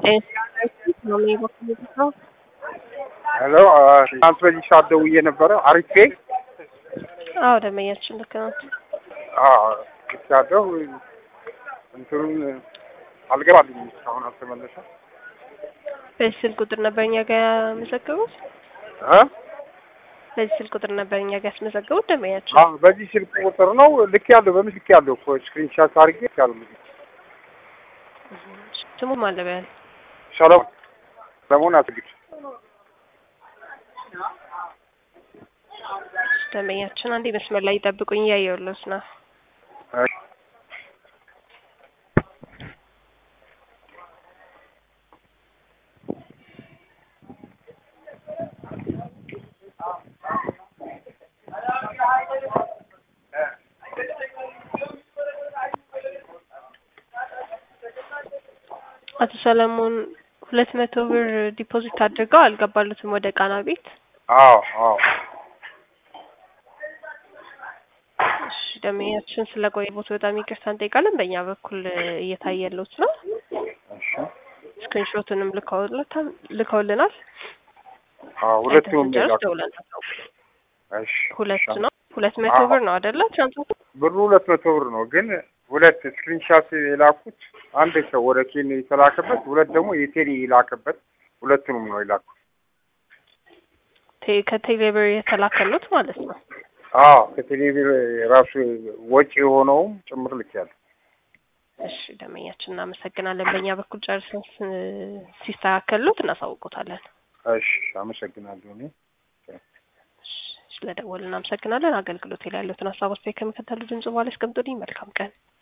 ሄሎ ትናንት በዚህ ሰዓት ደውዬ ነበረ። አሪፌ አዎ ደመኛችን ልክ ነው። ብቻለሁ እንትኑን አልገባልኝም እስካሁን አልተመለሰም። በዚህ ስልክ ቁጥር ነበር እኛ ጋር ያስመዘገቡት? በዚህ ስልክ ቁጥር ነበር እኛ ጋር ያስመዘገቡት ደመኛችን? በዚህ ስልክ ቁጥር ነው ልክ ያለው። በምን ልክ ያለው እኮ ስክሪንሻት አድርጌ ያለው። ስሙ ማን ለበል? ሰለሞን አትግድ። ደመኛችን አንዴ መስመር ላይ ይጠብቁኝ፣ እያየሁልዎት ነው። አቶ ሰለሞን 200 ብር ዲፖዚት አድርገው አልገባሉትም ወደ ቃና ቤት? አዎ። እሺ ደመኛችን ስለቆየቦት በጣም ይቅርታ እንጠይቃለን። በእኛ በኩል እየታየልዎት ነው። እሺ ስክሪንሾቱንም ልከውልናል። ሁለቱም ሁለት ነው። 200 ብር ነው አይደለ? ትራንስፖርት ብሩ 200 ብር ነው። ግን ሁለት ስክሪንሻት የላኩት አንድ ሰው ወደ ኬን የተላከበት፣ ሁለት ደግሞ የቴሌ የላከበት፣ ሁለቱንም ነው የላኩት። ከቴሌብር የተላከሉት ማለት ነው? ከቴሌብር ራሱ ወጪ የሆነውም ጭምር ልክ ያለ። እሺ ደመኛችን እናመሰግናለን። በእኛ በኩል ጨርሰን ሲስተካከሉት እናሳውቆታለን። እሺ አመሰግናለሁ። እኔ ስለደወልን እናመሰግናለን። አገልግሎት ላይ ያሉትን ሀሳቦች ከሚከተሉ ድምጽ በኋላ አስቀምጡልኝ። መልካም ቀን።